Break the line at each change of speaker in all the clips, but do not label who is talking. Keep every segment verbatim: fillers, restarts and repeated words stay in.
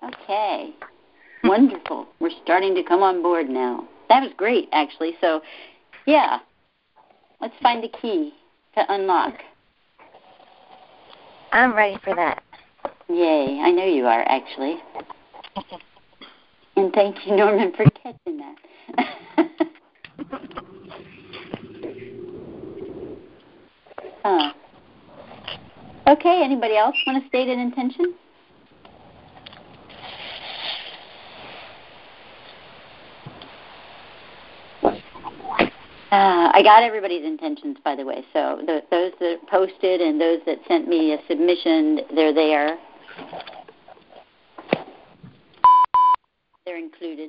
Okay. Wonderful. We're starting to come on board now. That was great, actually. So, yeah, let's find the key to unlock.
I'm ready for that.
Yay. I know you are, actually. And thank you, Norman, for catching that. uh, okay, anybody else want to state an intention? Uh, I got everybody's intentions, by the way. So the, those that posted and those that sent me a submission, they're there. They're included.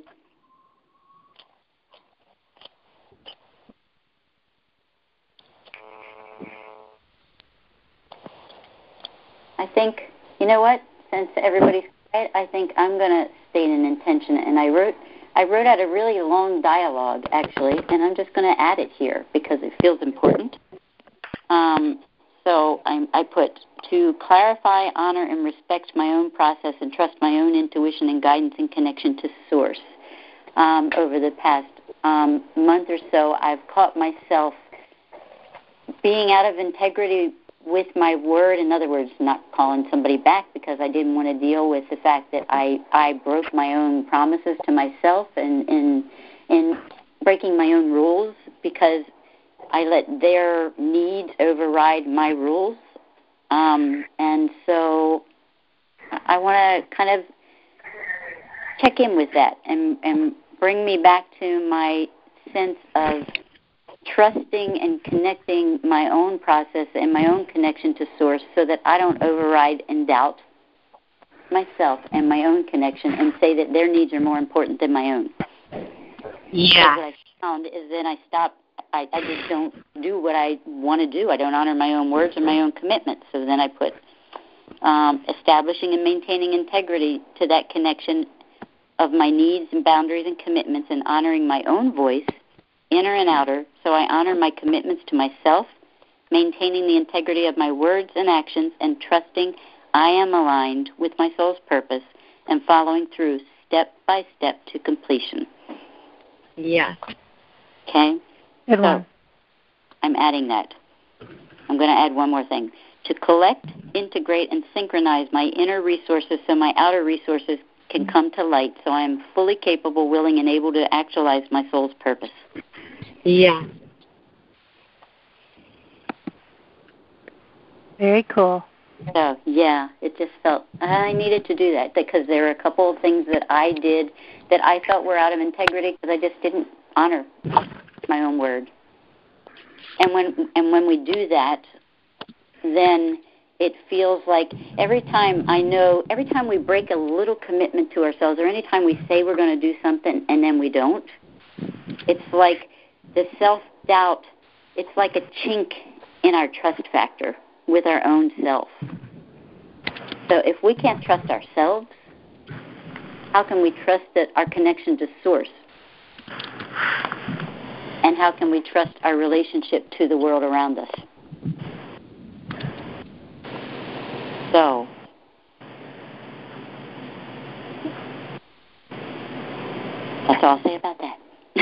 I think, you know what? Since everybody's quiet, I think I'm going to state an intention. And I wrote I wrote out a really long dialogue, actually, and I'm just going to add it here because it feels important. Um, so I'm, I put, to clarify, honor, and respect my own process and trust my own intuition and guidance in connection to Source. Um, over the past um, month or so, I've caught myself being out of integrity with my word. In other words, not calling somebody back because I didn't want to deal with the fact that I, I broke my own promises to myself and in in breaking my own rules because I let their needs override my rules. Um, and so I want to kind of check in with that and, and bring me back to my sense of trusting and connecting my own process and my own connection to Source so that I don't override and doubt myself and my own connection and say that their needs are more important than my own.
Yeah.
What I found is then I stop, I, I just don't do what I want to do. I don't honor my own words or my own commitments. So then I put um, establishing and maintaining integrity to that connection of my needs and boundaries and commitments and honoring my own voice, inner and outer, so I honor my commitments to myself, maintaining the integrity of my words and actions, and trusting I am aligned with my soul's purpose and following through step by step to completion.
Yeah.
Okay?
Good
so
one.
I'm adding that. I'm going to add one more thing. To collect, integrate, and synchronize my inner resources so my outer resources can come to light, so I am fully capable, willing, and able to actualize my soul's purpose.
Yeah. Very cool.
So, yeah, it just felt I needed to do that because there were a couple of things that I did that I felt were out of integrity because I just didn't honor my own word. And when and when we do that, then it feels like every time I know, every time we break a little commitment to ourselves or any time we say we're going to do something and then we don't, it's like the self-doubt, it's like a chink in our trust factor with our own self. So if we can't trust ourselves, how can we trust that our connection to Source? And how can we trust our relationship to the world around us? So, that's all I'll say about that.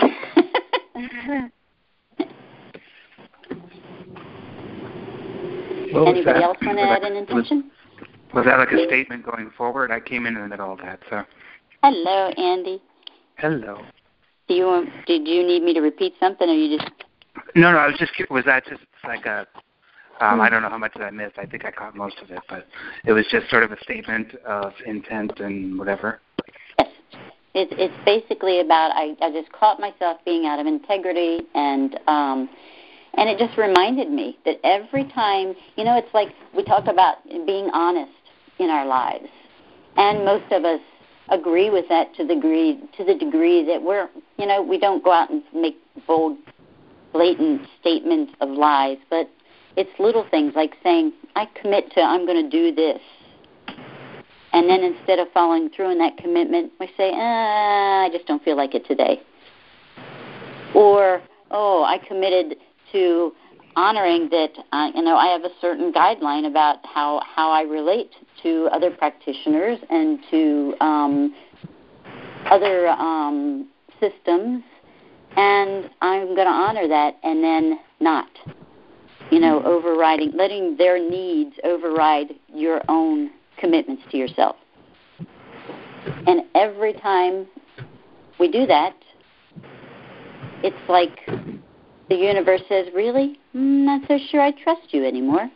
Anybody else want to add an intention?
Was, was that like a statement going forward? I came in in the middle of that, so.
Hello, Andy.
Hello.
Do you want, did you need me to repeat something, or you just?
No, no. I was just. Was that just like a? Um, I don't know how much I missed. I think I caught most of it, but it was just sort of a statement of intent and whatever.
Yes. It's, it's basically about I, I just caught myself being out of integrity, and um, and it just reminded me that every time, you know, it's like we talk about being honest in our lives, and most of us agree with that to the degree to the degree that we're, you know, we don't go out and make bold, blatant statements of lies, but it's little things like saying, I commit to, I'm going to do this. And then instead of following through in that commitment, we say, ah, I just don't feel like it today. Or, oh, I committed to honoring that, uh, you know, I have a certain guideline about how, how I relate to other practitioners and to um, other um, systems, and I'm going to honor that and then not, you know, overriding, letting their needs override your own commitments to yourself. And every time we do that, it's like the universe says, really? I'm not so sure I trust you anymore.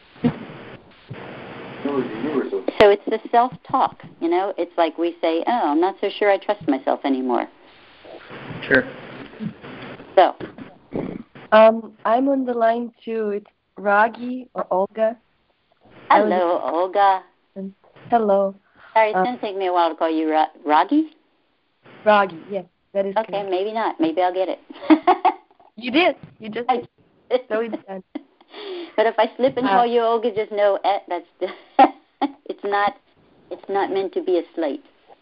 So it's the self-talk, you know? It's like we say, oh, I'm not so sure I trust myself anymore.
Sure.
So.
Um, I'm on the line too. It's Ragi or Olga.
Hello, Olga.
Hello.
Sorry, it's
um,
going to take me a while to call you Ra- Ragi.
Ragi, yes, that is
Okay,
correct.
maybe not. Maybe I'll get it.
You did. You just
I
did. So it's done.
But if I slip and
Uh,
call you Olga, just know eh, that's it's not it's not meant to be a slate.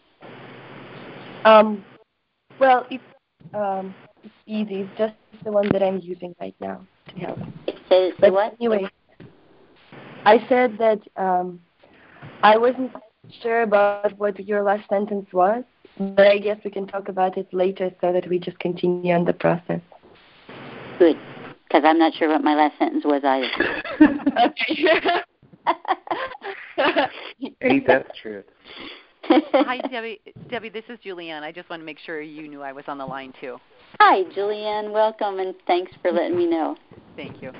Um, well, it's um, it's easy. It's just the one that I'm using right now to help.
Say, say
But
what?
anyway, I said that um, I wasn't sure about what your last sentence was, but I guess we can talk about it later so that we just continue on the process.
Good, because I'm not sure what my last sentence was either.
Ain't that true?
Hi, Debbie. Debbie, this is Julianne. I just want to make sure you knew I was on the line, too.
Hi, Julianne. Welcome, and thanks for letting me know.
Thank you.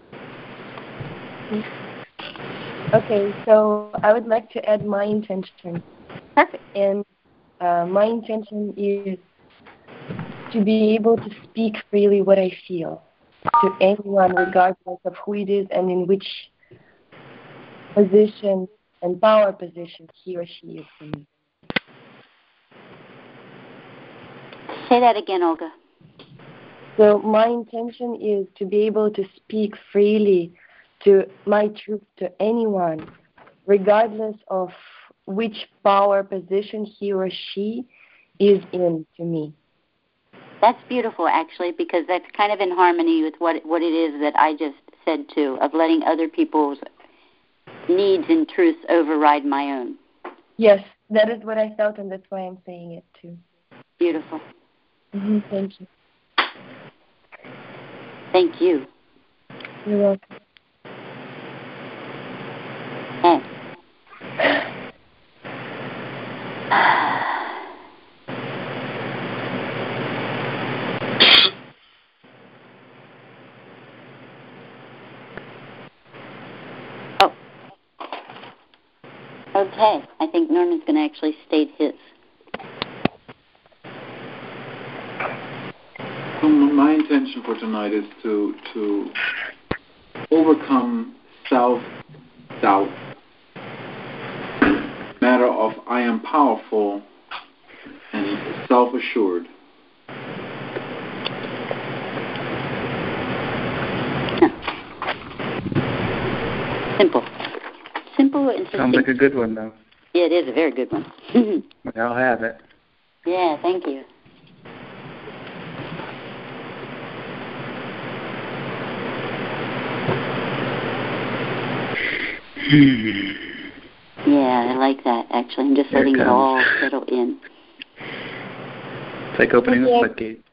Okay, so I would like to add my intention.
Perfect.
And uh, my intention is to be able to speak freely what I feel to anyone, regardless of who it is and in which position and power position he or she is for me.
Say that again, Olga.
So my intention is to be able to speak freely to my truth to anyone, regardless of which power position he or she is in to me.
That's beautiful, actually, because that's kind of in harmony with what what it is that I just said, too, of letting other people's needs and truths override my own.
Yes, that is what I felt, and that's why I'm saying it, too.
Beautiful.
Mm-hmm, thank you.
Thank you.
You're welcome.
Hey. Oh. Okay. I think Norman's going to actually state his.
So my intention for tonight is to to overcome self-doubt. Matter of I am powerful and self-assured.
Simple. Simple and
Sounds like a good one, though.
Yeah, it is a very good one.
I'll have it.
Yeah, thank you. Yeah, I like that, actually. I'm just
Here
letting
it
it all settle in.
It's like opening the floodgate.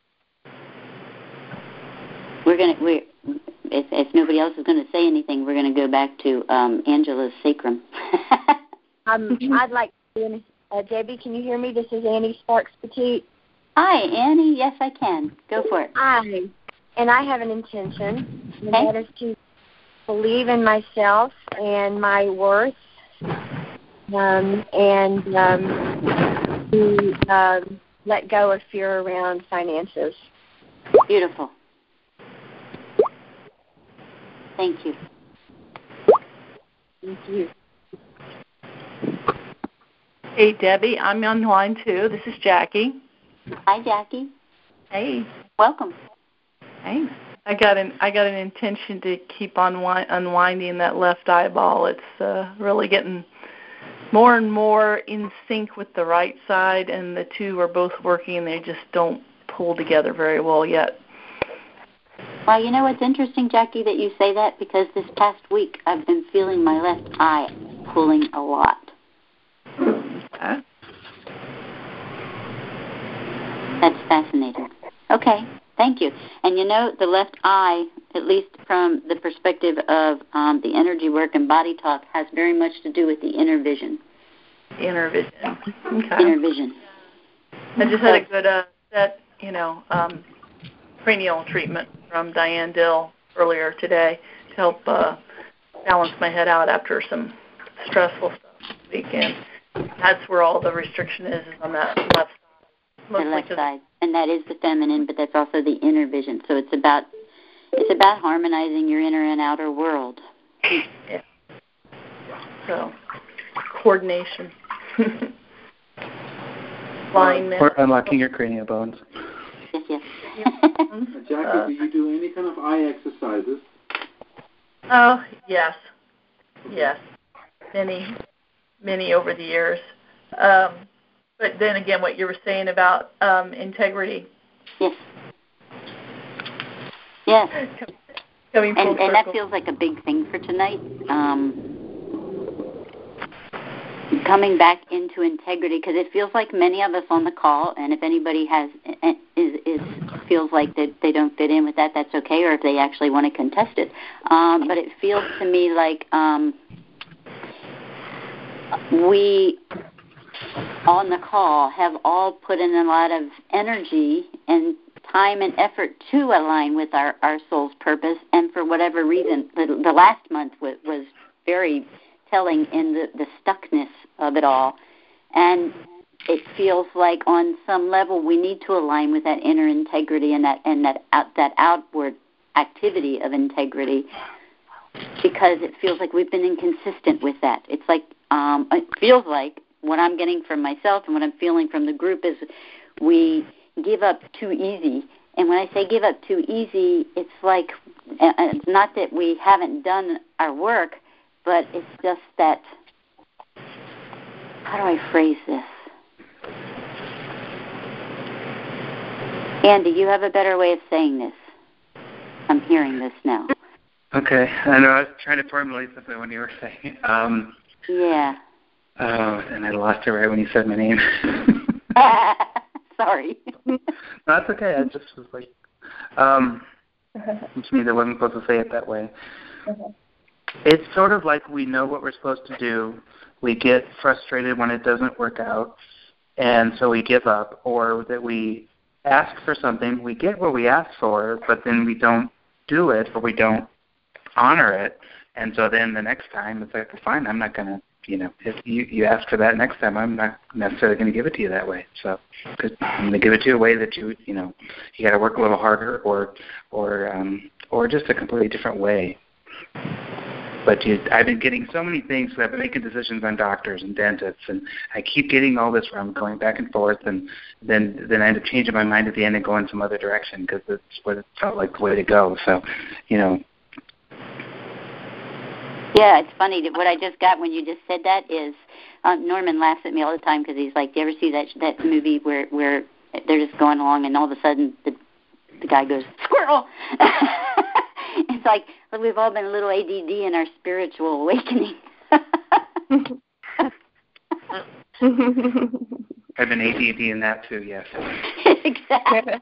We're gonna we if if nobody else is gonna say anything, we're gonna go back to um, Angela's sacrum.
um, I'd like to, uh, Debbie, can you hear me? This is Annie Sparks Petite.
Hi, Annie. Yes, I can. Go for it.
Hi, and I have an intention, and
Okay.
that is to believe in myself and my worth, um, and um, to um, let go of fear around finances.
Beautiful. Thank you.
Thank you.
Hey, Debbie, I'm on the line too. This is Jackie.
Hi, Jackie.
Hey.
Welcome.
Thanks. I got an I got an intention to keep on wi- unwinding that left eyeball. It's uh, really getting more and more in sync with the right side, and the two are both working. They just don't pull together very well yet.
Well, you know what's interesting, Jackie, that you say that, because this past week I've been feeling my left eye pulling a lot.
Okay.
That's fascinating. Okay, thank you. And you know, the left eye, at least from the perspective of um, the energy work and body talk, has very much to do with the inner vision.
Inner vision. Okay.
Inner vision.
I just had a good uh, set, you know, um, cranial treatment from Diane Dill earlier today to help uh, balance my head out after some stressful stuff this weekend. That's where all the restriction is, is on that left side.
The left side. And that is the feminine, but that's also the inner vision. So it's about it's about harmonizing your inner and outer world.
Yeah. So, coordination. Alignment.
Or unlocking your cranial bones.
Yes, yes.
Jackie,
Uh,
do you do any kind of eye exercises?
Oh, yes. Yes. Many, many over the years. Um, but then again, what you were saying about um, integrity.
Yes. Yes.
Coming full
and, and that
circle.
feels like a big thing for tonight. Um, coming back into integrity, because it feels like many of us on the call, and if anybody has is, is feels like that they don't fit in with that, that's okay, or if they actually want to contest it. Um, but it feels to me like um, we on the call have all put in a lot of energy and time and effort to align with our, our soul's purpose, and for whatever reason, the, the last month was, was very telling in the, the stuckness of it all. And it feels like on some level we need to align with that inner integrity and that and that out, that outward activity of integrity, because it feels like we've been inconsistent with that. It's like um, it feels like what I'm getting from myself and what I'm feeling from the group is we give up too easy. And when I say give up too easy, it's like it's not that we haven't done our work, but it's just that, how do I phrase this? Andy, you have a better way of saying this. I'm hearing this now.
Okay. I know I was trying to formulate something when you were saying. Um,
yeah.
Oh, and I lost it right when you said my name.
Sorry.
No, that's okay. I just was like, um, which means I wasn't supposed to say it that way. It's sort of like we know what we're supposed to do. We get frustrated when it doesn't work out, and so we give up, or that we ask for something, we get what we ask for, but then we don't do it, or we don't honor it, and so then the next time it's like, well, fine, I'm not going to, you know, if you, you ask for that next time, I'm not necessarily going to give it to you that way. So cause I'm going to give it to you a way that you, you know, you got to work a little harder, or, or, um, or just a completely different way. But you, I've been getting so many things that I've been making decisions on doctors and dentists, and I keep getting all this where I'm going back and forth, and then then I end up changing my mind at the end and going some other direction because it's what it felt like the way to go. So, you know.
Yeah, it's funny that what I just got when you just said that is uh, Norman laughs at me all the time because he's like, "Do you ever see that that movie where where they're just going along and all of a sudden the the guy goes squirrel?" It's like, well, we've all been a little A D D in our spiritual awakening.
I've been A D D in that too, yes.
Exactly.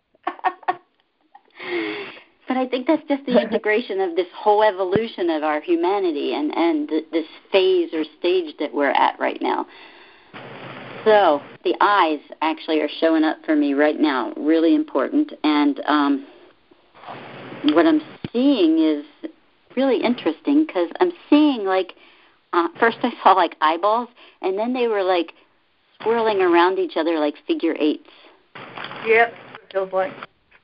But I think that's just the integration of this whole evolution of our humanity and, and th- this phase or stage that we're at right now. So the eyes actually are showing up for me right now, really important. And um, what I'm seeing is really interesting because I'm seeing like, uh, first I saw like eyeballs, and then they were like swirling around each other like figure eights.
Yep, it feels like.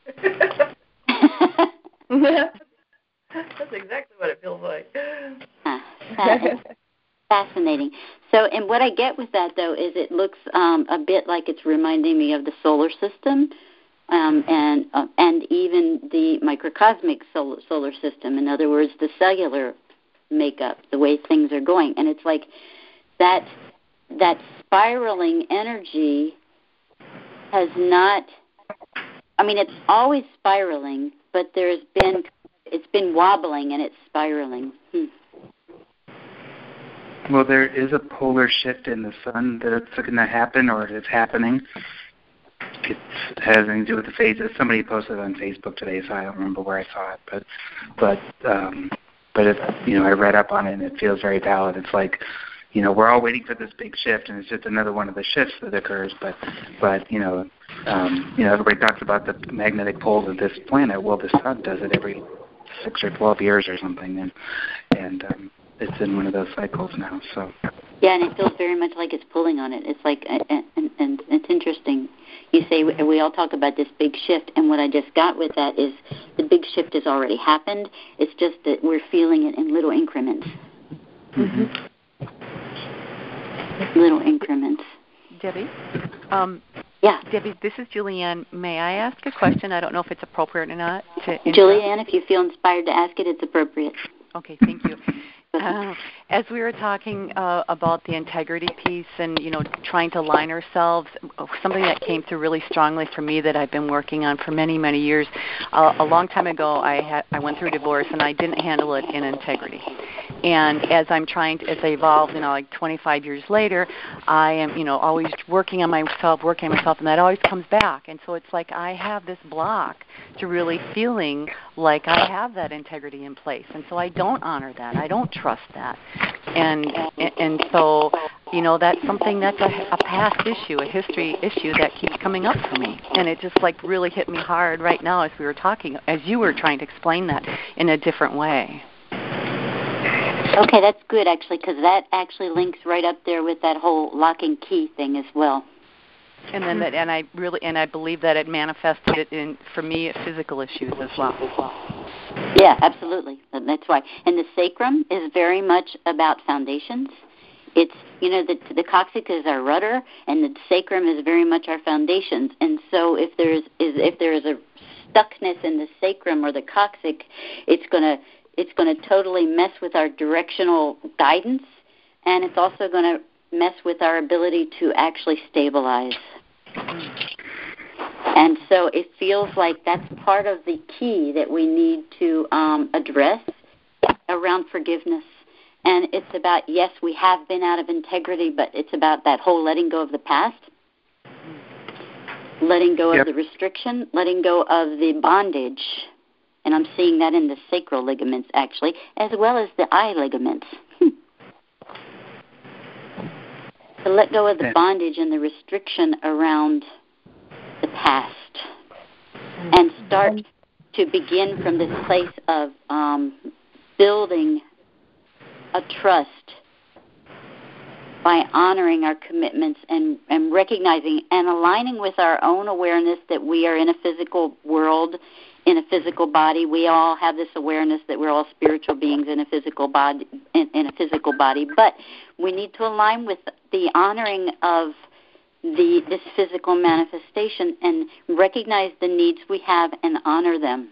That's exactly what it feels like.
Uh, fascinating. So, and what I get with that, though, is it looks um, a bit like it's reminding me of the solar system um, and uh, and even the microcosmic solar, solar system. In other words, the cellular makeup, the way things are going. And it's like that that spiraling energy has not, I mean, it's always spiraling, but there's been it's been wobbling and it's spiraling. Hmm.
Well, there is a polar shift in the sun that's going to happen, or it's happening. It has anything to do with the phases. Somebody posted on Facebook today, so I don't remember where I saw it, but but um, but it, you know, I read up on it, and it feels very valid. It's like, you know, we're all waiting for this big shift, and it's just another one of the shifts that occurs. But but you know, um, you know, everybody talks about the magnetic poles of this planet. Well, the sun does it every six or twelve years or something, and and um, it's in one of those cycles now. So
yeah, and it feels very much like it's pulling on it. It's like, and, and it's interesting. You say we all talk about this big shift, and what I just got with that is the big shift has already happened. It's just that we're feeling it in little increments.
Mm-hmm.
Little increments.
Debbie? Um,
yeah.
Debbie, this is Julianne. May I ask a question? I don't know if it's appropriate or not. To
Julianne, if you feel inspired to ask it, it's appropriate.
Okay, thank you. Uh, as we were talking uh, about the integrity piece and, you know, trying to align ourselves, something that came through really strongly for me that I've been working on for many, many years. Uh, a long time ago, I had I went through a divorce, and I didn't handle it in integrity. And as I'm trying to, as I evolve, you know, like twenty-five years later, I am, you know, always working on myself, working on myself, and that always comes back. And so it's like I have this block to really feeling like I have that integrity in place. And so I don't honor that. I don't trust that. And and, and so, you know, that's something that's a, a past issue, a history issue that keeps coming up for me. And it just like really hit me hard right now as we were talking, as you were trying to explain that in a different way.
Okay, that's good, actually, because that actually links right up there with that whole lock and key thing as well.
And then that, and I really, and I believe that it manifested it in, for me, physical issues as well.
Yeah, absolutely. That's why. And the sacrum is very much about foundations. It's, you know, the the coccyx is our rudder, and the sacrum is very much our foundations. And so, if there's is if there is a stuckness in the sacrum or the coccyx, it's going to It's going to totally mess with our directional guidance, and it's also going to mess with our ability to actually stabilize. And so it feels like that's part of the key that we need to um, address around forgiveness. And it's about, yes, we have been out of integrity, but it's about that whole letting go of the past, letting go
yep.
of the restriction, letting go of the bondage. And I'm seeing that in the sacral ligaments, actually, as well as the eye ligaments. Hmm. To let go of the bondage and the restriction around the past and start to begin from this place of um, building a trust by honoring our commitments and, and recognizing and aligning with our own awareness that we are in a physical world, in a physical body. We all have this awareness that we're all spiritual beings in a physical body, in, in a physical body. But we need to align with the honoring of the this physical manifestation and recognize the needs we have and honor them.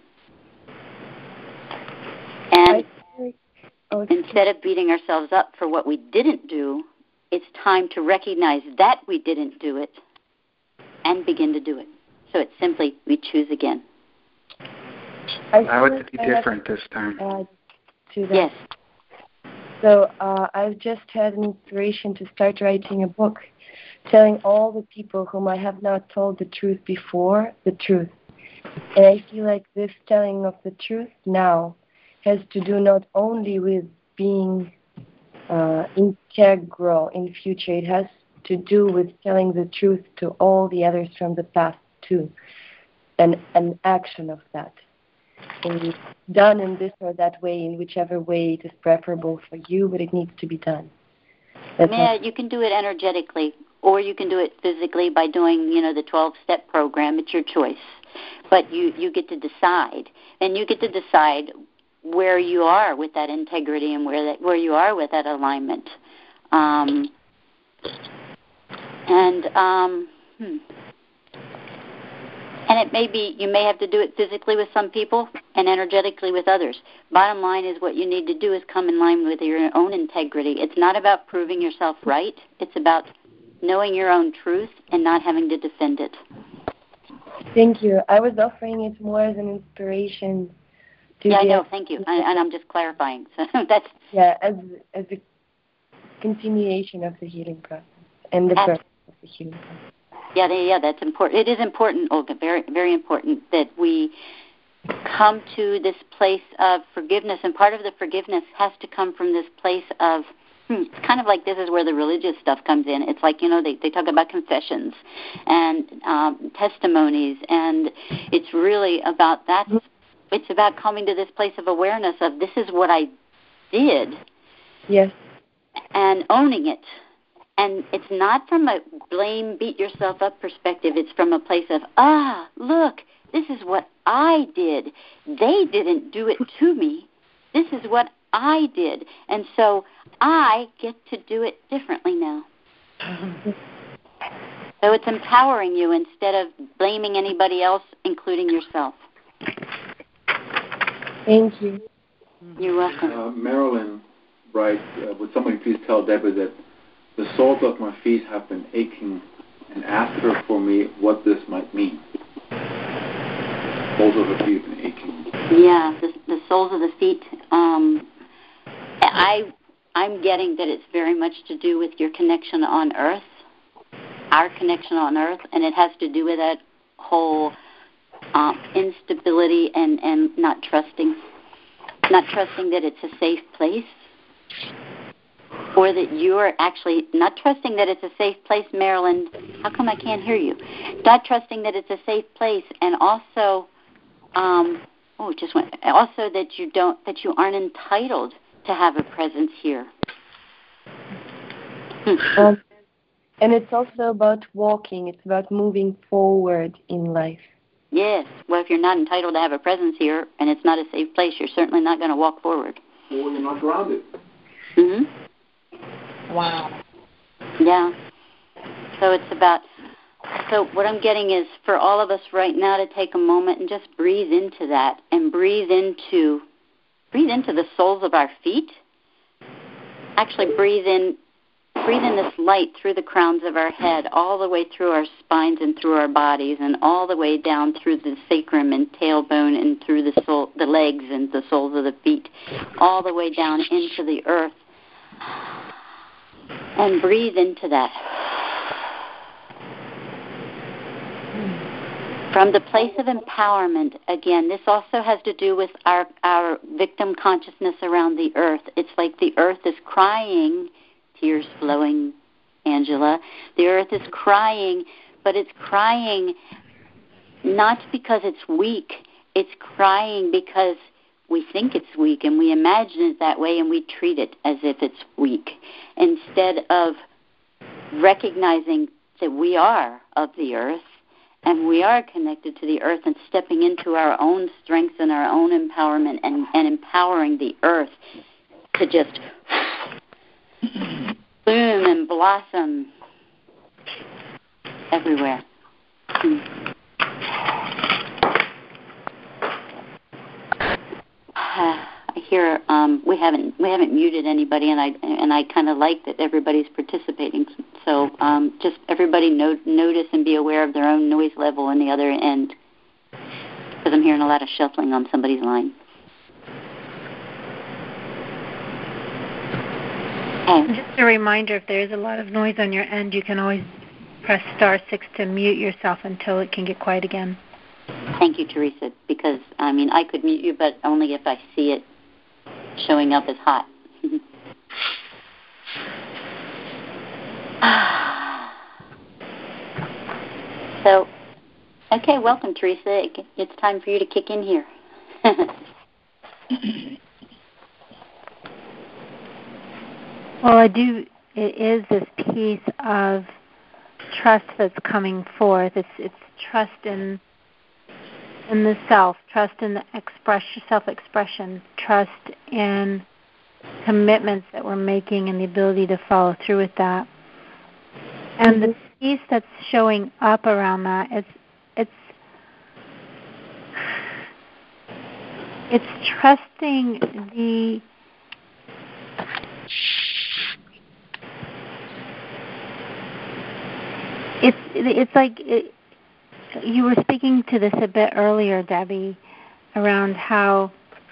And instead of beating ourselves up for what we didn't do, it's time to recognize that we didn't do it and begin to do it. So it's simply we choose again.
I, I would be different this time.
Add to that.
Yes.
So uh, I've just had an inspiration to start writing a book, telling all the people whom I have not told the truth before the truth. And I feel like this telling of the truth now has to do not only with being uh, integral in future. It has to do with telling the truth to all the others from the past too, and an action of that. And done in this or that way, in whichever way it is preferable for you, but it needs to be done. That's
yeah, you can do it energetically, or you can do it physically by doing, you know, the twelve-step program. It's your choice. But you, you get to decide, and you get to decide where you are with that integrity and where that where you are with that alignment. Um, and um, hmm. And it may be, you may have to do it physically with some people and energetically with others. Bottom line is what you need to do is come in line with your own integrity. It's not about proving yourself right. It's about knowing your own truth and not having to defend it.
Thank you. I was offering it more as an inspiration. To
yeah, I
get,
know. Thank you. I, and I'm just clarifying. So that's
yeah, as as a continuation of the healing process and the birth of the healing process.
Yeah, yeah, that's important. It is important, Olga. Very, very important that we come to this place of forgiveness, and part of the forgiveness has to come from this place of. Hmm, it's kind of like this is where the religious stuff comes in. It's like, you know, they, they talk about confessions and um, testimonies, and it's really about that. It's about coming to this place of awareness of this is what I did.
Yes.
And owning it. And it's not from a blame, beat yourself up perspective. It's from a place of, ah, look, this is what I did. They didn't do it to me. This is what I did. And so I get to do it differently now. So it's empowering you instead of blaming anybody else, including yourself.
Thank you.
You're welcome.
Uh, Marilyn writes, uh, would somebody please tell Deborah that the soles of my feet have been aching, and ask her for me what this might mean. Soles of the feet have been aching.
Yeah, the, the soles of the feet. Um, I, I'm getting that it's very much to do with your connection on Earth, our connection on Earth, and it has to do with that whole um, instability and, and not trusting, not trusting that it's a safe place, or that you're actually not trusting that it's a safe place, Marilyn. How come I can't hear you? Not trusting that it's a safe place, and also, um, oh, it just went. Also that you don't, that you aren't entitled to have a presence here.
Um, and it's also about walking. It's about moving forward in life.
Yes. Well, if you're not entitled to have a presence here, and it's not a safe place, you're certainly not going to walk forward.
Well, you're not grounded.
Mm-hmm.
Wow.
Yeah. So it's about, so what I'm getting is for all of us right now to take a moment and just breathe into that and breathe into, breathe into the soles of our feet. Actually breathe in, breathe in this light through the crowns of our head, all the way through our spines and through our bodies, and all the way down through the sacrum and tailbone and through the sole, the legs and the soles of the feet, all the way down into the earth. And breathe into that. From the place of empowerment, again, this also has to do with our, our victim consciousness around the earth. It's like the earth is crying, tears flowing, Angela. The earth is crying, but it's crying not because it's weak. It's crying because we think it's weak and we imagine it that way and we treat it as if it's weak, instead of recognizing that we are of the earth and we are connected to the earth and stepping into our own strengths and our own empowerment and, and empowering the earth to just bloom and blossom everywhere. I hear um, we haven't we haven't muted anybody, and I and I kind of like that everybody's participating. So um, just everybody no, notice and be aware of their own noise level on the other end, because I'm hearing a lot of shuffling on somebody's line. Okay.
Just a reminder: if there is a lot of noise on your end, you can always press star six to mute yourself until it can get quiet again.
Thank you, Teresa, because, I mean, I could mute you, but only if I see it showing up as hot. So, okay, welcome, Teresa. It's time for you to kick in here.
Well, I do, it is this piece of trust that's coming forth. It's, it's trust in in the self, trust in the express, self-expression, trust in commitments that we're making and the ability to follow through with that. And the piece that's showing up around that, it's it's it's trusting the it's it's like it, you were speaking to this a bit earlier, Debbie, around how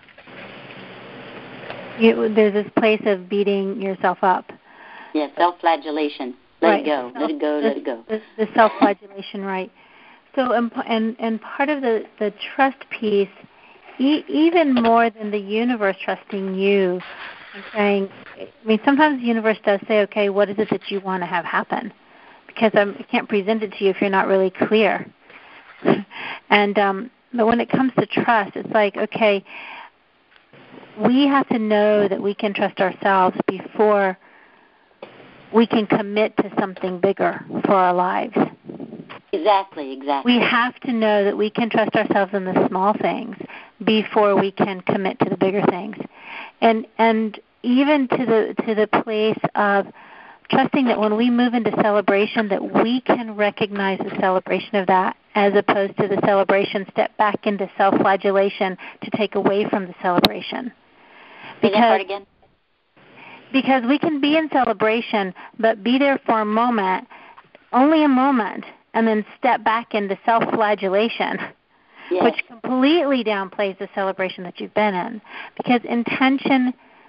you, there's this place of beating yourself up.
Yeah, self-flagellation. Let
right.
it go.
Self,
let it go.
The,
let it go.
The, the self-flagellation, right. So, um, and, and part of the, the trust piece, e- even more than the universe trusting you, and saying, I mean, sometimes the universe does say, okay, what is it that you want to have happen? Because I'm, I can't present it to you if you're not really clear. and um, but when it comes to trust, it's like, okay, we have to know that we can trust ourselves before we can commit to something bigger for our lives.
Exactly, exactly.
We have to know that we can trust ourselves in the small things before we can commit to the bigger things. And and even to the to the place of trusting that when we move into celebration, that we can recognize the celebration of that as opposed to the celebration step back into self-flagellation to take away from the celebration.
Say that part again.
Because we can be in celebration, but be there for a moment, only a moment, and then step back into self-flagellation,
yes.
which completely downplays the celebration that you've been in. Because intention,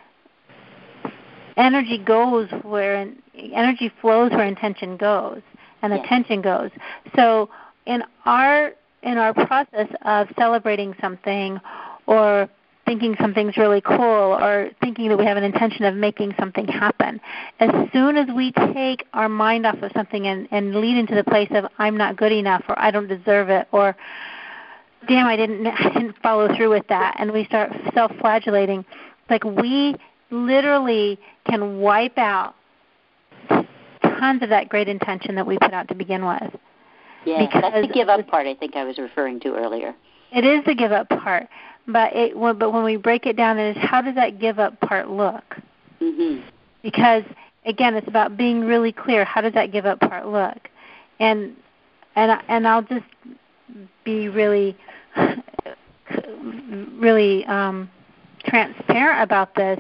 energy goes where, energy flows where intention goes, and
yes.
attention goes. So in our in our process of celebrating something, or thinking something's really cool, or thinking that we have an intention of making something happen, as soon as we take our mind off of something and, and lead into the place of I'm not good enough, or I don't deserve it, or damn, I didn't I didn't follow through with that, and we start self-flagellating, like we literally can wipe out tons of that great intention that we put out to begin with.
Yeah, that's the give up part I think I was referring to earlier.
It is the give up part. But it, but when we break it down, it is how does that give up part look?
Mm-hmm.
Because again, it's about being really clear. How does that give up part look? And and and I'll just be really, really um, transparent about this.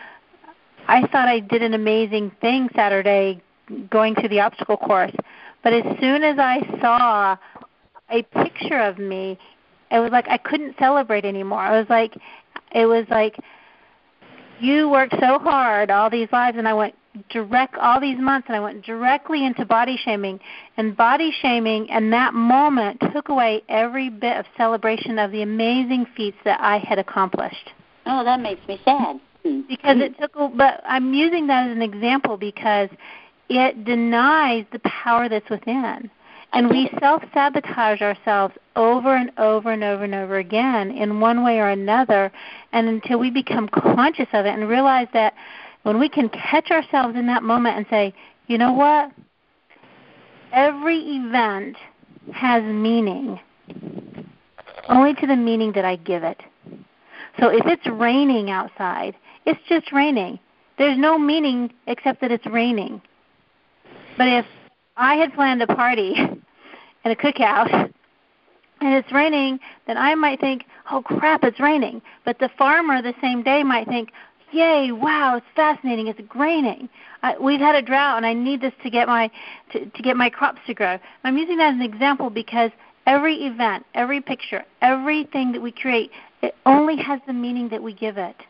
I thought I did an amazing thing Saturday, going through the obstacle course. But as soon as I saw a picture of me, it was like I couldn't celebrate anymore. I was like, it was like, you worked so hard all these lives, and I went direct all these months, and I went directly into body shaming. And body shaming and that moment took away every bit of celebration of the amazing feats that I had accomplished.
Oh, that makes me sad.
Because it took, but I'm using that as an example because it denies the power that's within. And we self-sabotage ourselves over and over and over and over again in one way or another, and until we become conscious of it and realize that when we can catch ourselves in that moment and say, you know what, every event has meaning, only to the meaning that I give it. So if it's raining outside, it's just raining. There's no meaning except that it's raining. But if I had planned a party and a cookout, and it's raining, then I might think, oh, crap, it's raining. But the farmer the same day might think, yay, wow, it's fascinating, it's raining. I, we've had a drought, and I need this to get my to, to get my crops to grow. I'm using that as an example because every event, every picture, everything that we create, it only has the meaning that we give it.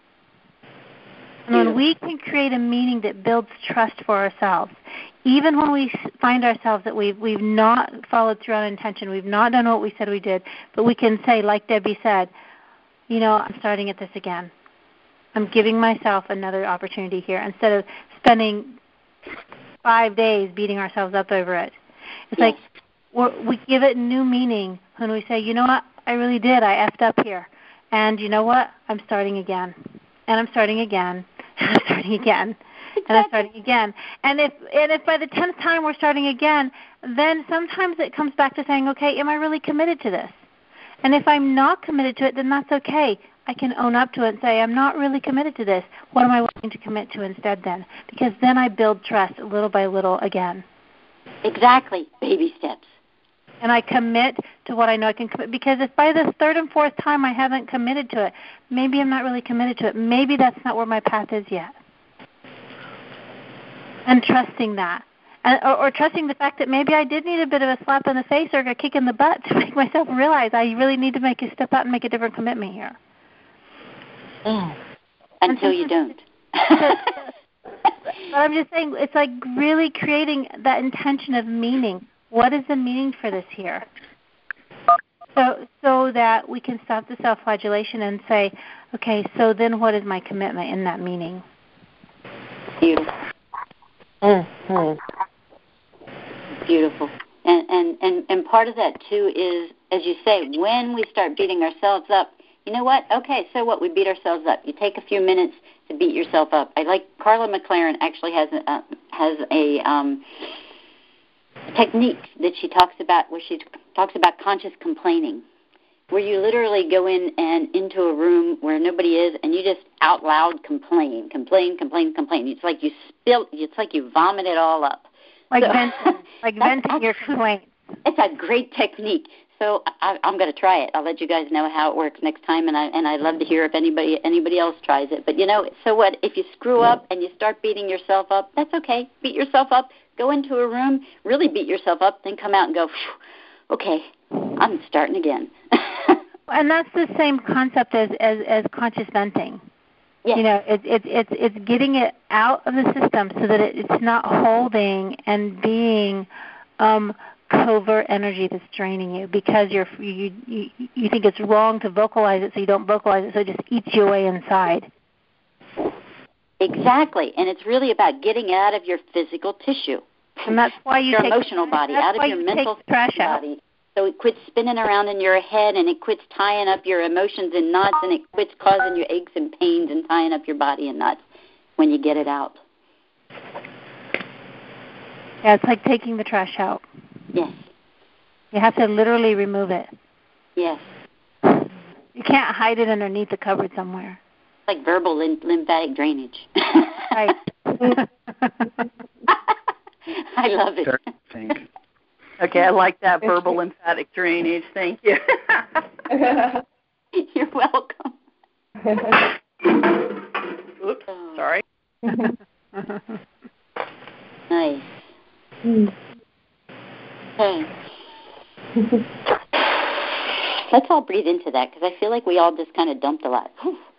And when we can create a meaning that builds trust for ourselves, even when we find ourselves that we've, we've not followed through on intention, we've not done what we said we did, but we can say, like Debbie said, you know, I'm starting at this again. I'm giving myself another opportunity here instead of spending five days beating ourselves up over it. It's yes. like we're, we give it new meaning when we say, you know what, I really did. I effed up here. And you know what, I'm starting again. And I'm starting again. And I'm starting again. And I'm starting again. And if and if by the tenth time we're starting again, then sometimes it comes back to saying, okay, am I really committed to this? And if I'm not committed to it, then that's okay. I can own up to it and say, I'm not really committed to this. What am I willing to commit to instead then? Because then I build trust little by little again.
Exactly. Baby steps.
And I commit to what I know I can commit. Because if by the third and fourth time I haven't committed to it, maybe I'm not really committed to it. Maybe that's not where my path is yet. And trusting that. And, or, or trusting the fact that maybe I did need a bit of a slap in the face or a kick in the butt to make myself realize I really need to make a step out and make a different commitment here.
Mm. Until you don't.
But I'm just saying, it's like really creating that intention of meaning. What is the meaning for this here? So, so that we can stop the self-flagellation and say, okay, so then what is my commitment in that meaning?
Beautiful.
Mm-hmm.
Beautiful. And, and, and, and part of that, too, is, as you say, when we start beating ourselves up, you know what? Okay, so what? We beat ourselves up. You take a few minutes to beat yourself up. I like Carla McLaren actually has a, uh, has a um, technique that she talks about where she talks about conscious complaining, where you literally go in and into a room where nobody is and you just out loud complain, complain, complain, complain. It's like you spill, it's like you vomit it all up.
Like
so,
venting, like venting your complaints.
It's a great technique. So I, I'm going to try it. I'll let you guys know how it works next time, and I and I'd love to hear if anybody anybody else tries it. But you know, so what? If you screw up and you start beating yourself up, that's okay. Beat yourself up. Go into a room, really beat yourself up, then come out and go, okay, I'm starting again.
And that's the same concept as as, as conscious venting.
Yes.
You know, it's it's it's it's getting it out of the system so that it, it's not holding and being um, covert energy that's draining you because you're you, you you think it's wrong to vocalize it, so you don't vocalize it, so it just eats you away inside.
Exactly, and it's really about getting out of your physical tissue.
And that's why you
your
take
emotional
the,
body, out of your
you
mental
trash
body.
Out.
So it quits spinning around in your head, and it quits tying up your emotions in knots, and it quits causing you aches and pains and tying up your body in knots when you get it out.
Yeah, it's like taking the trash out.
Yes.
You have to literally remove it.
Yes.
You can't hide it underneath the cupboard somewhere.
It's like verbal lim- lymphatic drainage.
Right.
I love it.
Okay, I like that verbal lymphatic drainage. Thank you.
You're welcome.
Oops, sorry.
Nice. Okay. Let's all breathe into that because I feel like we all just kind of dumped a lot.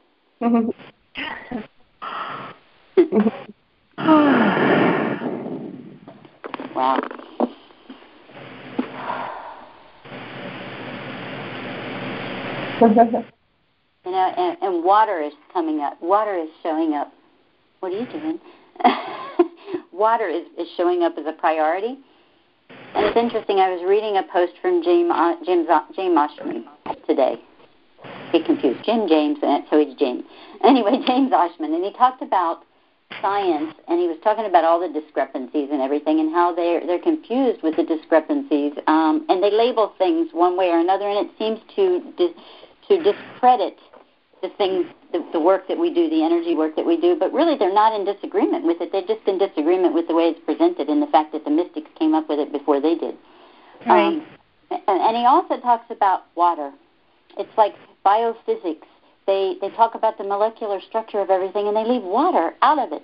Wow. You know, and, and water is coming up. Water is showing up. What are you doing? Water is, is showing up as a priority. And it's interesting, I was reading a post from James, uh, James, uh, James Oshman today. Get confused. Jim James, so he's James. Anyway, James Oshman, and he talked about science, and he was talking about all the discrepancies and everything and how they're, they're confused with the discrepancies. Um, and they label things one way or another, and it seems to dis- to discredit the things, the, the work that we do, the energy work that we do, but really they're not in disagreement with it. They're just in disagreement with the way it's presented and the fact that the mystics came up with it before they did.
Right.
Um, and, and he also talks about water. It's like biophysics. They they talk about the molecular structure of everything, and they leave water out of it.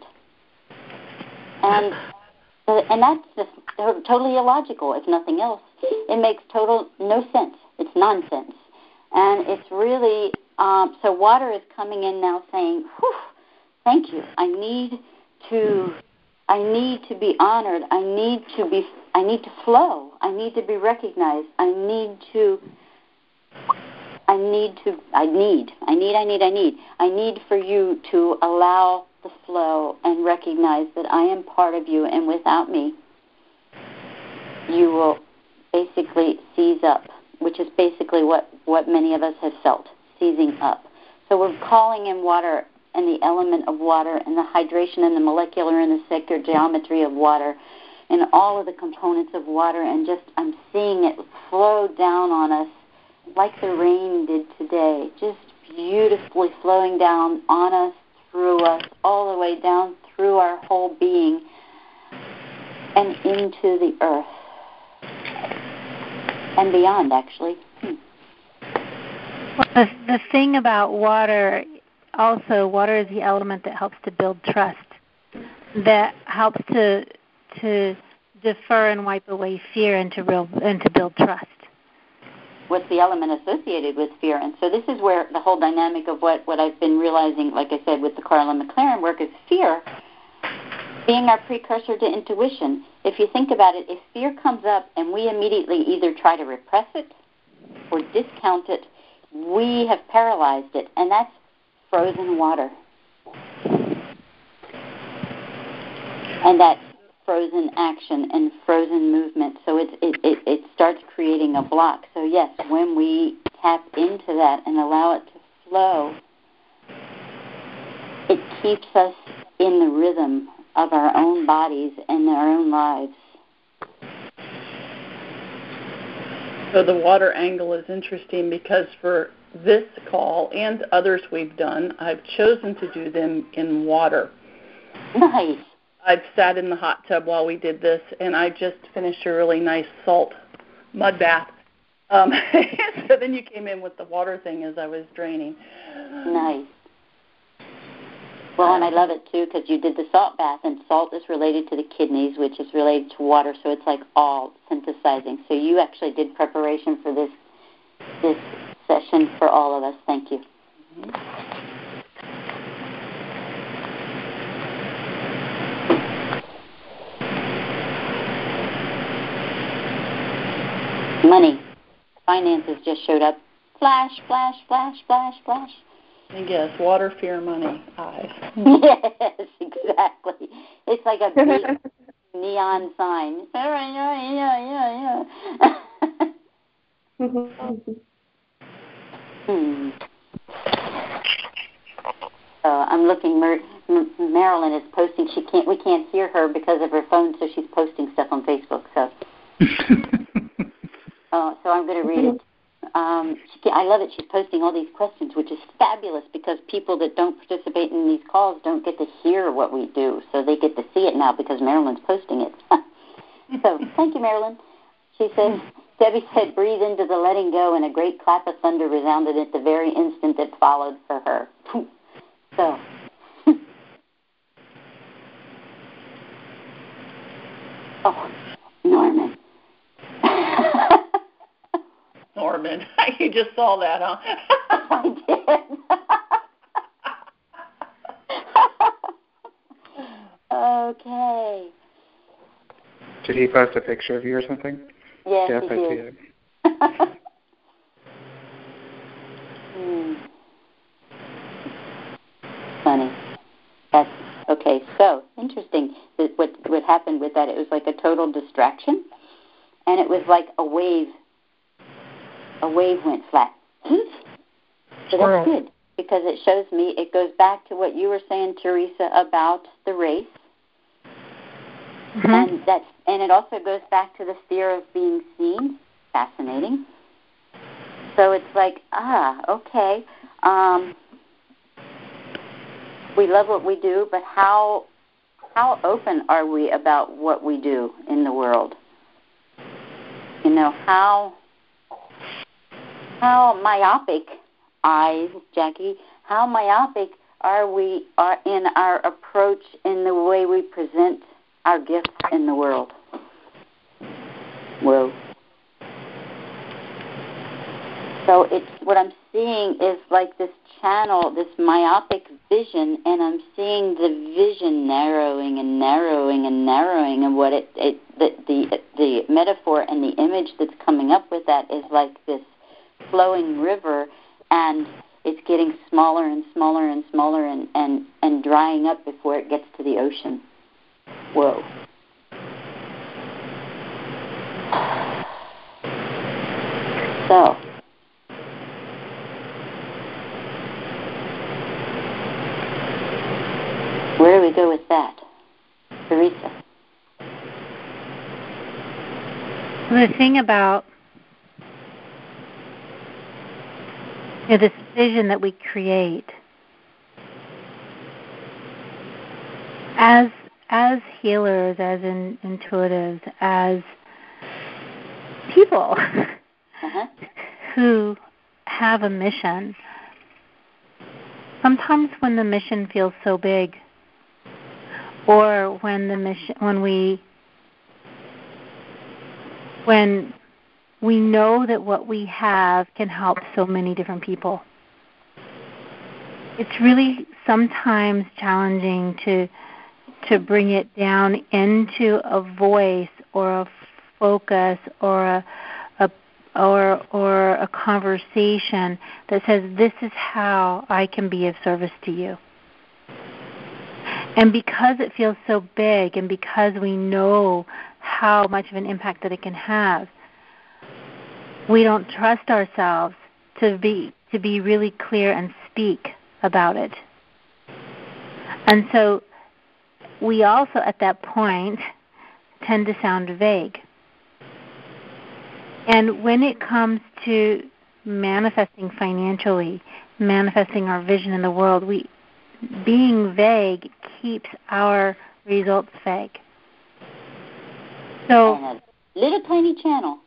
And and that's just totally illogical, if nothing else. It makes total no sense. It's nonsense. And it's really, um, so water is coming in now saying, whew, thank you. I need to, I need to be honored. I need to be, I need to flow. I need to be recognized. I need to, I need to, I need, I need, I need, I need. I need for you to allow the flow and recognize that I am part of you, and without me, you will basically seize up, which is basically what, what many of us have felt, seizing up. So we're calling in water and the element of water and the hydration and the molecular and the sacred geometry of water and all of the components of water, and just I'm seeing it flow down on us like the rain did today, just beautifully flowing down on us, through us, all the way down through our whole being and into the earth. And beyond, actually. Hmm.
Well, the, the thing about water, also, water is the element that helps to build trust, that helps to to defer and wipe away fear and to real and to build trust.
What's the element associated with fear? And so this is where the whole dynamic of what, what I've been realizing, like I said, with the Carla McLaren work is fear being our precursor to intuition. If you think about it, if fear comes up and we immediately either try to repress it or discount it, we have paralyzed it, and that's frozen water. And that frozen action and frozen movement. So it, it, it, it starts creating a block. So yes, when we tap into that and allow it to flow, it keeps us in the rhythm of our own bodies and our own lives.
So the water angle is interesting because for this call and others we've done, I've chosen to do them in water.
Nice.
I've sat in the hot tub while we did this, and I just finished a really nice salt mud bath. Um, so then you came in with the water thing as I was draining.
Nice. Well, and I love it, too, because you did the salt bath, and salt is related to the kidneys, which is related to water, so it's like all synthesizing. So you actually did preparation for this this session for all of us. Thank you. Mm-hmm. Money, finances just showed up. Flash, flash, flash, flash, flash.
Yes, water, fear, money, eyes.
Yes, exactly. It's like a big neon sign. Yeah, yeah, yeah, yeah. hmm. So I'm looking. Mer- M- Marilyn is posting. She can't. We can't hear her because of her phone, so she's posting stuff on Facebook. So. Uh, so I'm going to read it. Um, she, I love it. She's posting all these questions, which is fabulous because people that don't participate in these calls don't get to hear what we do. So they get to see it now because Marilyn's posting it. So thank you, Marilyn. She said, Debbie said, breathe into the letting go, and a great clap of thunder resounded at the very instant that followed for her. So. Oh, Norman.
Norman, you just saw that, huh?
I did. Okay.
Did he post a picture of you or something?
Yes,
yes
he
I
did.
see it.
hmm. Funny. That's okay. So interesting. That what what happened with that? It was like a total distraction, and it was like a wave. A wave went flat. So that's good because it shows me, it goes back to what you were saying, Teresa, about the race. Mm-hmm. And that's, and it also goes back to the fear of being seen. Fascinating. So it's like, ah, okay. Um, we love what we do, but how how open are we about what we do in the world? You know, how... How myopic, eyes, Jackie, how myopic are we are in our approach in the way we present our gifts in the world? Whoa. So it's what I'm seeing is like this channel, this myopic vision, and I'm seeing the vision narrowing and narrowing and narrowing, and what it, it the, the the metaphor and the image that's coming up with that is like this flowing river, and it's getting smaller and smaller and smaller and, and, and drying up before it gets to the ocean. Whoa. So, where do we go with that? Teresa?
The thing about you know, this vision that we create, as as healers, as in, intuitives, as people uh-huh. who have a mission, sometimes when the mission feels so big, or when the mission, when we when we know that what we have can help so many different people. It's really sometimes challenging to to bring it down into a voice or a focus or a, a or or a conversation that says, this is how I can be of service to you. And because it feels so big and because we know how much of an impact that it can have, we don't trust ourselves to be to be really clear and speak about it. And so we also, at that point, tend to sound vague. And when it comes to manifesting financially, manifesting our vision in the world, we being vague keeps our results vague. So,
and a little tiny channel.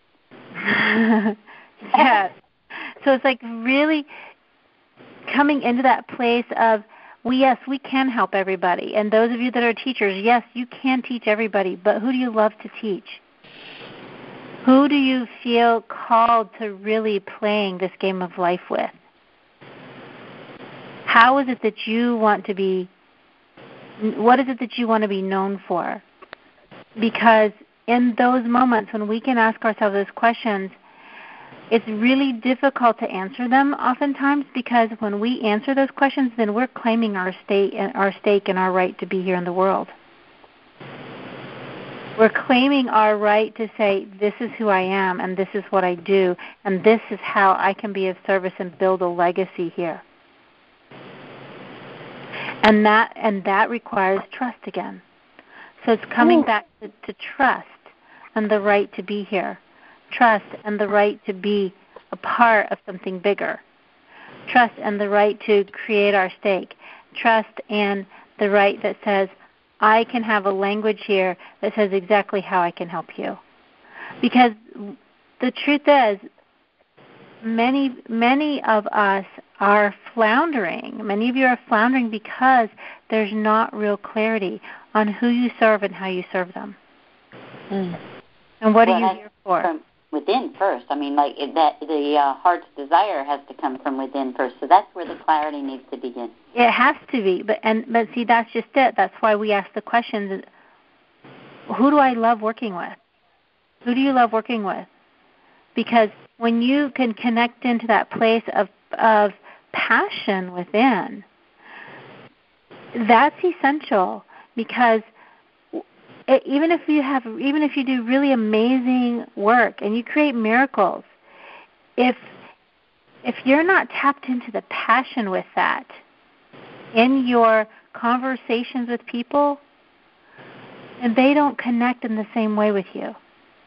Yes. So it's like really coming into that place of, we, yes, we can help everybody. And those of you that are teachers, yes, you can teach everybody, but who do you love to teach? Who do you feel called to really playing this game of life with? How is it that you want to be, what is it that you want to be known for? Because in those moments when we can ask ourselves those questions, it's really difficult to answer them oftentimes, because when we answer those questions, then we're claiming our stake, our stake and our right to be here in the world. We're claiming our right to say, this is who I am, and this is what I do, and this is how I can be of service and build a legacy here. And that and that requires trust again. So it's coming back to, to trust and the right to be here. Trust and the right to be a part of something bigger. Trust and the right to create our stake. Trust and the right that says, I can have a language here that says exactly how I can help you. Because the truth is, many, many of us are floundering. Many of you are floundering because there's not real clarity on who you serve and how you serve them. Mm. And what well, are you here for?
From within first. I mean, like that, the uh, heart's desire has to come from within first. So that's where the clarity needs to begin.
It has to be, but and but see, that's just it. That's why we ask the questions. Who do I love working with? Who do you love working with? Because when you can connect into that place of of passion within, that's essential. Because it, even if you have, even if you do really amazing work and you create miracles, if if you're not tapped into the passion with that in your conversations with people, and they don't connect in the same way with you.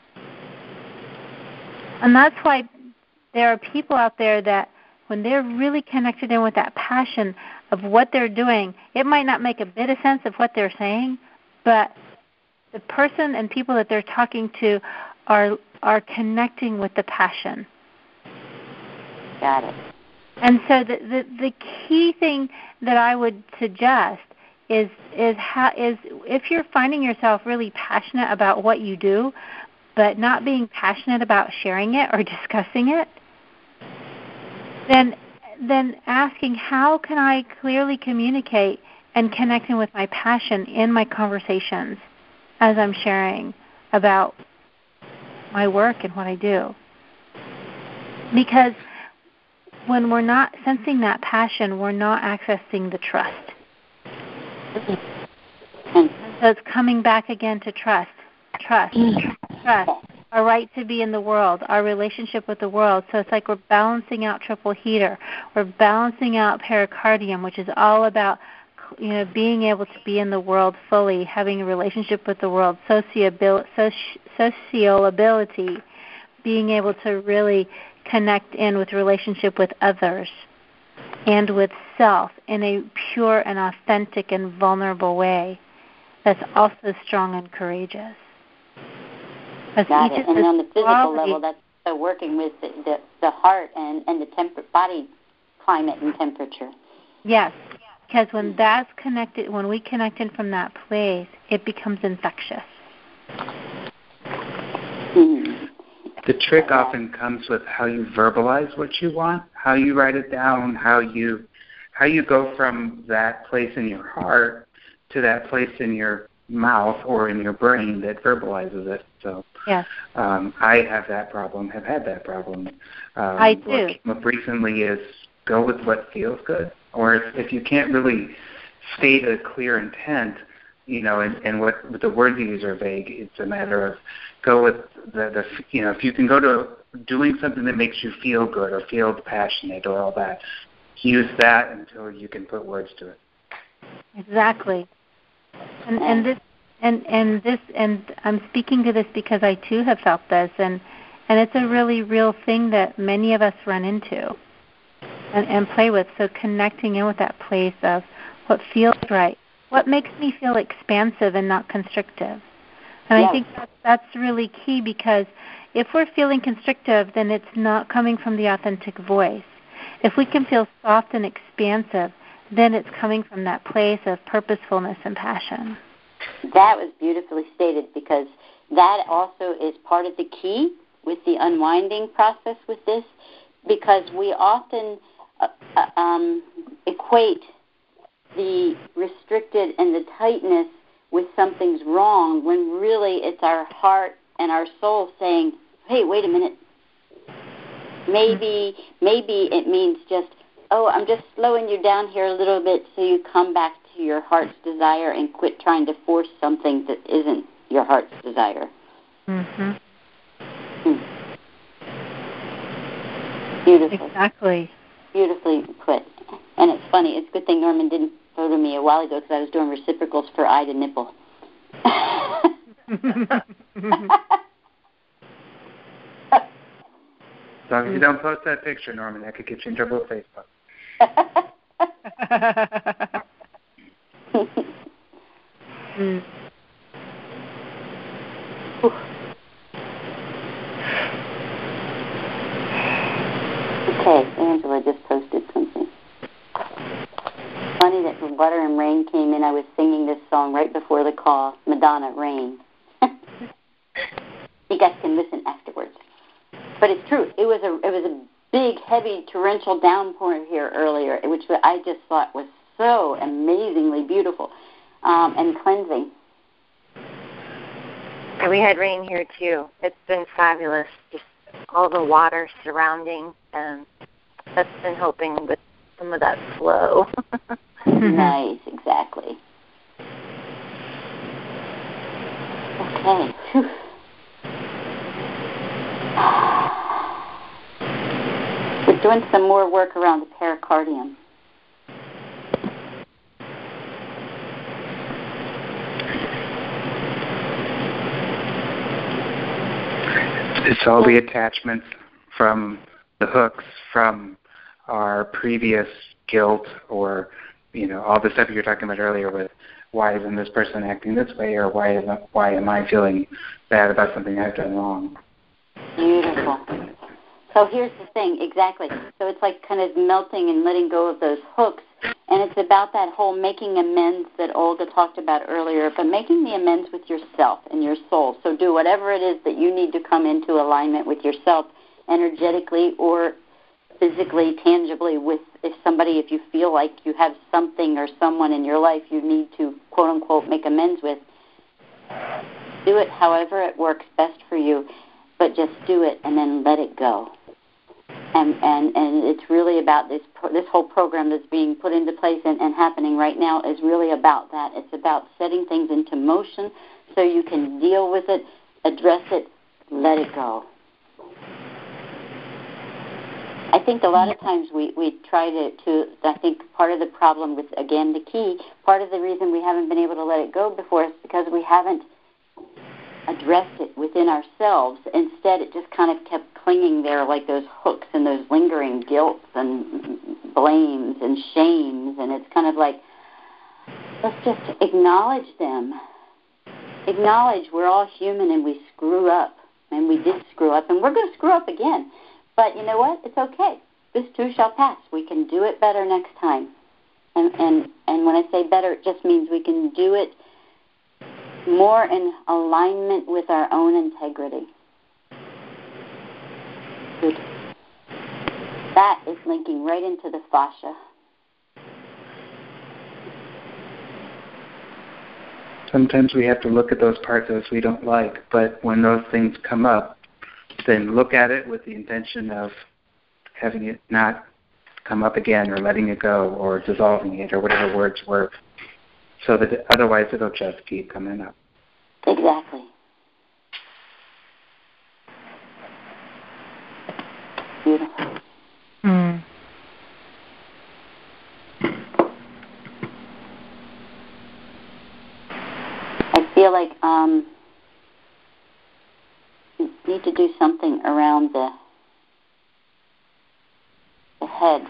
And that's why there are people out there that when they're really connected in with that passion of what they're doing, it might not make a bit of sense of what they're saying, but the person and people that they're talking to are are connecting with the passion.
Got it.
And so the, the the key thing that I would suggest is is how is if you're finding yourself really passionate about what you do, but not being passionate about sharing it or discussing it, then then asking, how can I clearly communicate and connecting with my passion in my conversations as I'm sharing about my work and what I do? Because when we're not sensing that passion, we're not accessing the trust. And so it's coming back again to trust, trust, trust, our right to be in the world, our relationship with the world. So it's like we're balancing out triple heater. We're balancing out pericardium, which is all about, you know, being able to be in the world fully, having a relationship with the world, sociabil- soci- social ability, being able to really connect in with relationship with others and with self in a pure and authentic and vulnerable way that's also strong and courageous.
Got it. And on the physical quality, level, that's uh, working with the, the, the heart and, and the temper, body climate and temperature.
Yes, because when that's connected, when we connect in from that place, it becomes infectious.
Mm-hmm.
The trick often comes with how you verbalize what you want, how you write it down, how you how you go from that place in your heart to that place in your mouth or in your brain that verbalizes it. So
yes.
um, I have that problem, have had that problem. Um,
I do.
What came up recently is go with what feels good. Or if, if you can't really state a clear intent, you know, and, and what, what the words you use are vague, it's a matter of go with the, the, you know, if you can go to doing something that makes you feel good or feel passionate or all that, use that until you can put words to it.
Exactly. And, and this, and, and this, and I'm speaking to this because I too have felt this, and, and it's a really real thing that many of us run into and, and play with. So connecting in with that place of what feels right, what makes me feel expansive and not constrictive. And yes. I think that, that's really key, because if we're feeling constrictive, then it's not coming from the authentic voice. If we can feel soft and expansive, then it's coming from that place of purposefulness and passion.
That was beautifully stated, because that also is part of the key with the unwinding process with this, because we often uh, uh, um, equate the restricted and the tightness with something's wrong, when really it's our heart and our soul saying, hey, wait a minute. Maybe, maybe it means just, oh, I'm just slowing you down here a little bit so you come back to your heart's desire and quit trying to force something that isn't your heart's desire.
Mm-hmm.
Mm. Beautiful.
Exactly.
Beautifully put. And it's funny. It's a good thing Norman didn't photo me a while ago, because I was doing reciprocals for eye to nipple.
As long as you don't post that picture, Norman, that could get you in trouble with Facebook.
mm.
Okay, Angela just posted something. Funny that when Water and Rain came in, I was singing this song right before the call, Madonna, Rain. You guys can listen afterwards. But it's true. It was a it was a big, heavy, torrential downpour here earlier, which I just thought was so amazingly beautiful um, and cleansing.
And we had rain here too. It's been fabulous. Just all the water surrounding, and that's been helping with some of that flow.
Nice, exactly. Okay. Whew. We're doing some more work around the pericardium.
It's all the attachments from the hooks from our previous guilt, or, you know, all the stuff you were talking about earlier with why isn't this person acting this way, or why is why am I feeling bad about something I've done wrong.
Beautiful. So here's the thing, exactly. So it's like kind of melting and letting go of those hooks, and it's about that whole making amends that Olga talked about earlier, but making the amends with yourself and your soul. So do whatever it is that you need to come into alignment with yourself energetically or physically, tangibly, with if somebody, if you feel like you have something or someone in your life you need to, quote unquote, make amends with. Do it however it works best for you, but just do it and then let it go. And and, and it's really about this this whole program that's being put into place and, and happening right now is really about that. It's about setting things into motion so you can deal with it, address it, let it go. I think a lot of times we, we try to, to, I think part of the problem with, again, the key, part of the reason we haven't been able to let it go before is because we haven't addressed it within ourselves. Instead, it just kind of kept clinging there like those hooks and those lingering guilts and blames and shames. And it's kind of like, let's just acknowledge them. Acknowledge we're all human and we screw up. And we did screw up. And we're going to screw up again. But you know what? It's okay. This too shall pass. We can do it better next time. And and, and when I say better, it just means we can do it more in alignment with our own integrity. Good. That is linking right into the fascia.
Sometimes we have to look at those parts of us we don't like, but when those things come up, then look at it with the intention of having it not come up again, or letting it go, or dissolving it, or whatever words work, so that otherwise it'll just keep coming up.
Exactly. Beautiful.
Mm.
I feel like um, you need to do something around the the head,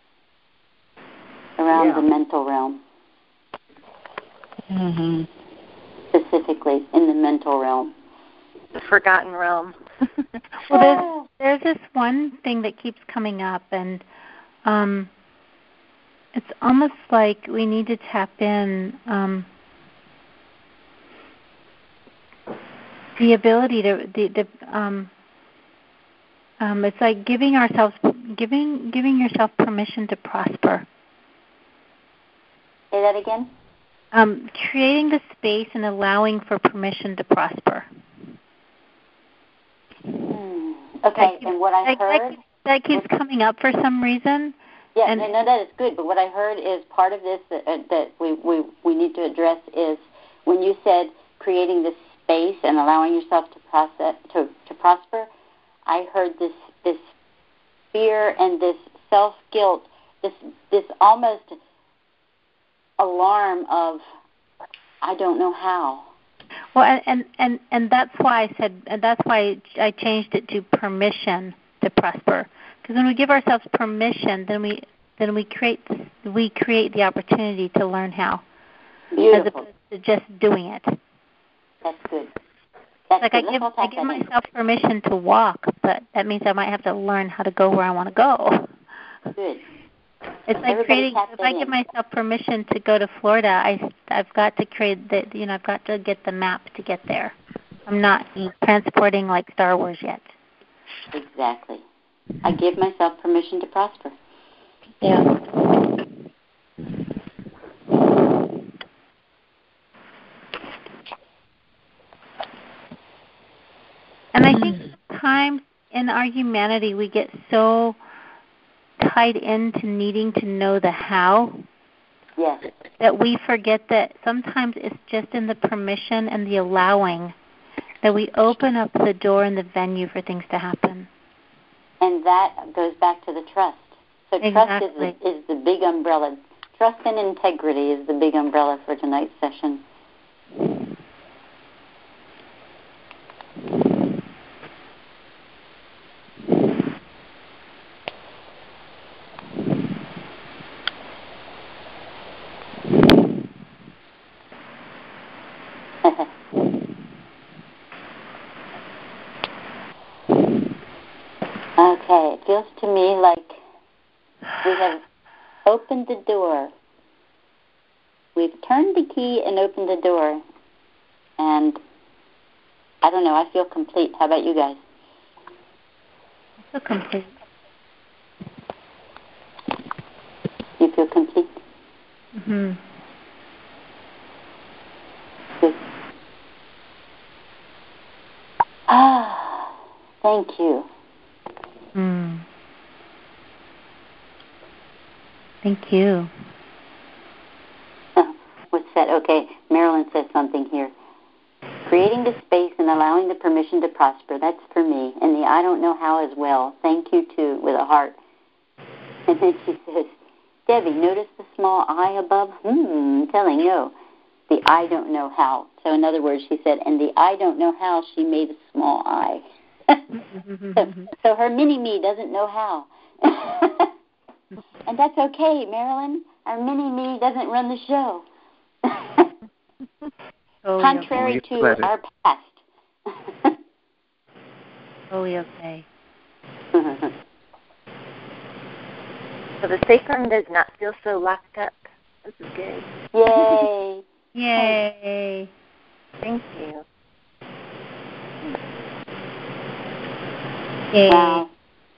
around
Yeah.
the mental realm,
Mm-hmm.
specifically in the mental realm.
The forgotten realm.
Well, there's, there's this one thing that keeps coming up, and um, it's almost like we need to tap in um, the ability to the, the um, um, it's like giving ourselves giving giving yourself permission to prosper.
Say that again?
Um, creating the space and allowing for permission to prosper.
Hmm. Okay,
keeps,
and what I
that,
heard...
That, that keeps coming up for some reason.
Yeah,
and,
no, no, that is good. But what I heard is part of this that, uh, that we, we, we need to address is when you said creating this space and allowing yourself to process to, to prosper, I heard this this fear and this self-guilt, this this almost alarm of I don't know how.
Well, and, and, and, and that's why I said, and that's why I changed it to permission to prosper. Because when we give ourselves permission, then we then we create we create the opportunity to learn how,
Beautiful.
as opposed to just doing it.
That's good. That's
like
good.
I give
Let's
I give myself permission to walk, but that means I might have to learn how to go where I want to go.
Good.
It's like
Everybody
creating. If I
in.
give myself permission to go to Florida, I I've got to create the you know I've got to get the map to get there. I'm not transporting like Star Wars yet.
Exactly. I give myself permission to prosper.
Yeah.
And I think sometimes in our humanity we get so tied into needing to know the how.
Yes.
That we forget that sometimes it's just in the permission and the allowing that we open up the door and the venue for things to happen.
And that goes back to the trust. So
exactly.
trust is the, is the big umbrella. Trust and integrity is the big umbrella for tonight's session. Okay, it feels to me like we have opened the door. We've turned the key and opened the door. And I don't know, I feel complete. How about you guys?
I feel complete.
You feel complete?
Mm-hmm.
Good. Ah, thank you.
Mm. Thank you.
What's that? Okay, Marilyn says something here. Creating the space and allowing the permission to prosper, that's for me. And the I don't know how as well. Thank you, too, with a heart. And then she says, Debbie, notice the small I above? Hmm, I'm telling you. The I don't know how. So in other words, she said, and the I don't know how, she made a small I. so, so her mini-me doesn't know how. And that's okay, Marilyn. Our mini-me doesn't run the show.
oh,
Contrary
okay.
to our past.
Totally okay.
So the sacrum does not feel so locked up. This is good.
Yay.
Yay.
Thank you.
Yay.
Wow.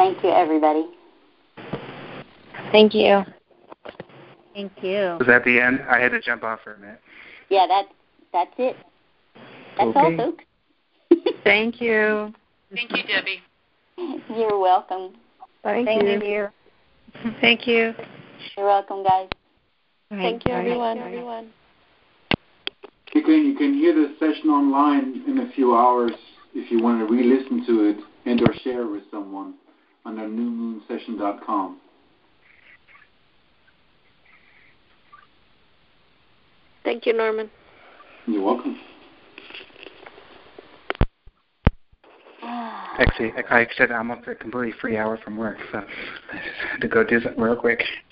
Thank you, everybody.
Thank you.
Thank you.
Was that the end? I had to jump off for a minute.
Yeah, that, that's it. That's
okay.
all, folks.
Thank you.
Thank you, Debbie.
You're welcome.
Thank,
Thank
you.
you. Thank you.
You're welcome, guys.
Right.
Thank you,
Right.
everyone. everyone.
You can, you can hear the session online in a few hours if you want to re-listen to it and or share it with someone on our new moon session dot com.
Thank you, Norman.
You're welcome.
Actually, I said I'm up a completely free hour from work, so I just had to go do something real quick.